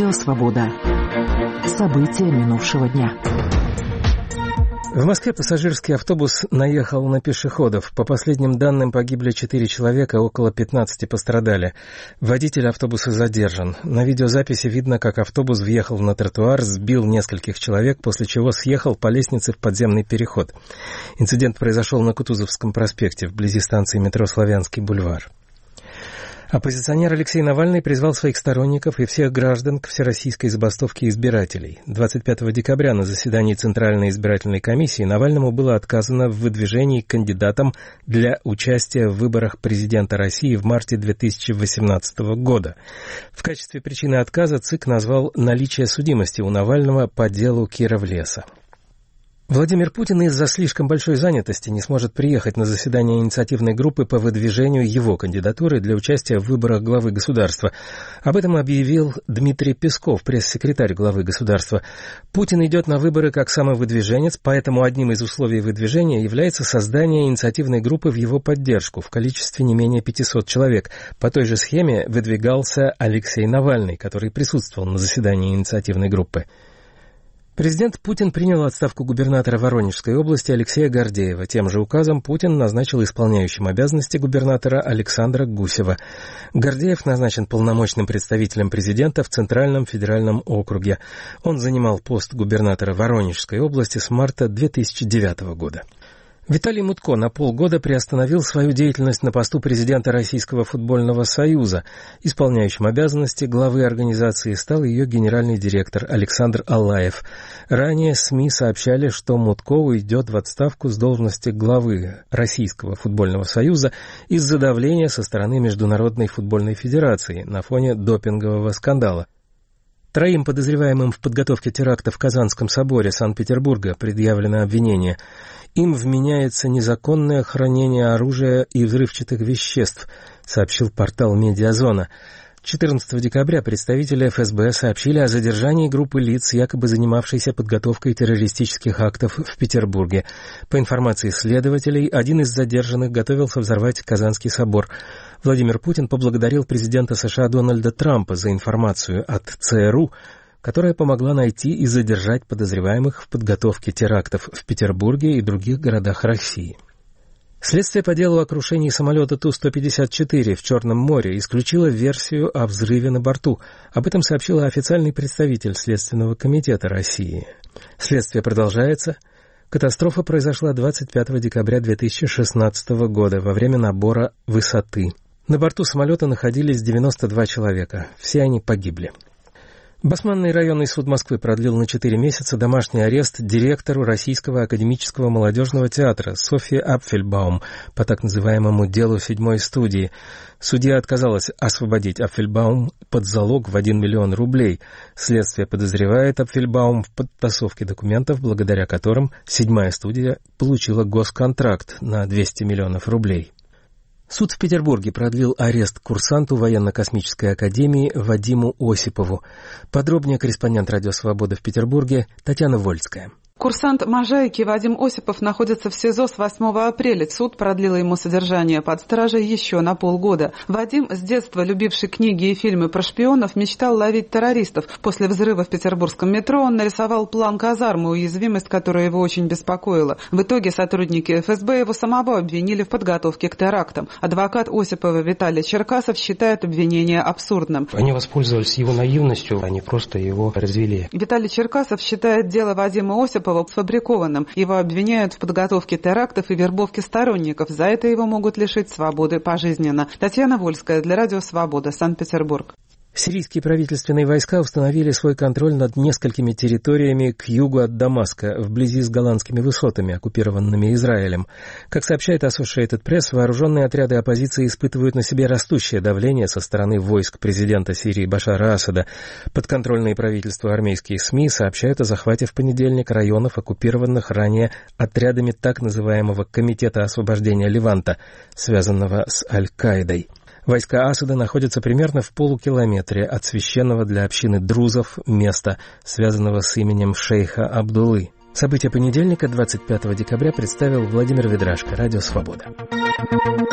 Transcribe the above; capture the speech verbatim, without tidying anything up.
Радио «Свобода». События минувшего дня. В Москве пассажирский автобус наехал на пешеходов. По последним данным, погибли четыре человека, около пятнадцати пострадали. Водитель автобуса задержан. На видеозаписи видно, как автобус въехал на тротуар, сбил нескольких человек, после чего съехал по лестнице в подземный переход. Инцидент произошел на Кутузовском проспекте, вблизи станции метро «Славянский бульвар». Оппозиционер Алексей Навальный призвал своих сторонников и всех граждан к всероссийской забастовке избирателей. двадцать пятого декабря на заседании Центральной избирательной комиссии Навальному было отказано в выдвижении кандидатом для участия в выборах президента России в марте две тысячи восемнадцатого года. В качестве причины отказа ЦИК назвал наличие судимости у Навального по делу Кировлеса. Владимир Путин из-за слишком большой занятости не сможет приехать на заседание инициативной группы по выдвижению его кандидатуры для участия в выборах главы государства. Об этом объявил Дмитрий Песков, пресс-секретарь главы государства. Путин идет на выборы как самовыдвиженец, поэтому одним из условий выдвижения является создание инициативной группы в его поддержку в количестве не менее пятисот человек. По той же схеме выдвигался Алексей Навальный, который присутствовал на заседании инициативной группы. Президент Путин принял отставку губернатора Воронежской области Алексея Гордеева. Тем же указом Путин назначил исполняющим обязанности губернатора Александра Гусева. Гордеев назначен полномочным представителем президента в Центральном федеральном округе. Он занимал пост губернатора Воронежской области с марта две тысячи девятого года. Виталий Мутко на полгода приостановил свою деятельность на посту президента Российского футбольного союза. Исполняющим обязанности главы организации стал ее генеральный директор Александр Аллаев. Ранее СМИ сообщали, что Мутко уйдет в отставку с должности главы Российского футбольного союза из-за давления со стороны Международной футбольной федерации на фоне допингового скандала. Троим подозреваемым в подготовке теракта в Казанском соборе Санкт-Петербурга предъявлено обвинение. Им вменяется незаконное хранение оружия и взрывчатых веществ, сообщил портал «Медиазона». четырнадцатого декабря представители эф эс бэ сообщили о задержании группы лиц, якобы занимавшейся подготовкой террористических актов в Петербурге. По информации следователей, один из задержанных готовился взорвать Казанский собор. Владимир Путин поблагодарил президента США Дональда Трампа за информацию от цэ эр у, которая помогла найти и задержать подозреваемых в подготовке терактов в Петербурге и других городах России. Следствие по делу о крушении самолета Ту сто пятьдесят четыре в Черном море исключило версию о взрыве на борту. Об этом сообщила официальный представитель Следственного комитета России. Следствие продолжается. Катастрофа произошла двадцать пятого декабря две тысячи шестнадцатого года во время набора высоты. На борту самолета находились девяносто два человека. Все они погибли. Басманный районный суд Москвы продлил на четыре месяца домашний арест директору Российского академического молодежного театра Софье Апфельбаум по так называемому делу седьмой студии. Судья отказалась освободить Апфельбаум под залог в один миллион рублей. Следствие подозревает Апфельбаум в подтасовке документов, благодаря которым седьмая студия получила госконтракт на двести миллионов рублей. Суд в Петербурге продлил арест курсанту военно-космической академии Вадиму Осипову. Подробнее корреспондент «Радио Свобода» в Петербурге Татьяна Вольская. Курсант Можайки Вадим Осипов находится в СИЗО с восьмого апреля. Суд продлил ему содержание под стражей еще на полгода. Вадим, с детства любивший книги и фильмы про шпионов, мечтал ловить террористов. После взрыва в петербургском метро он нарисовал план казармы, уязвимость, которая его очень беспокоила. В итоге сотрудники эф эс бэ его самого обвинили в подготовке к терактам. Адвокат Осипова Виталий Черкасов считает обвинение абсурдным. Они воспользовались его наивностью, они просто его развели. Виталий Черкасов считает дело Вадима Осипова сфабрикованным. Его обвиняют в подготовке терактов и вербовке сторонников. За это его могут лишить свободы пожизненно. Татьяна Вольская для Радио Свобода, Санкт-Петербург. Сирийские правительственные войска установили свой контроль над несколькими территориями к югу от Дамаска, вблизи с Голландскими высотами, оккупированными Израилем. Как сообщает Associated Press, вооруженные отряды оппозиции испытывают на себе растущее давление со стороны войск президента Сирии Башара Асада. Подконтрольные правительству армейские СМИ сообщают о захвате в понедельник районов, оккупированных ранее отрядами так называемого Комитета освобождения Леванта, связанного с Аль-Каидой. Войска Асада находятся примерно в полукилометре от священного для общины друзов места, связанного с именем шейха Абдуллы. События понедельника, двадцать пятого декабря, представил Владимир Ведрашко, Радио Свобода.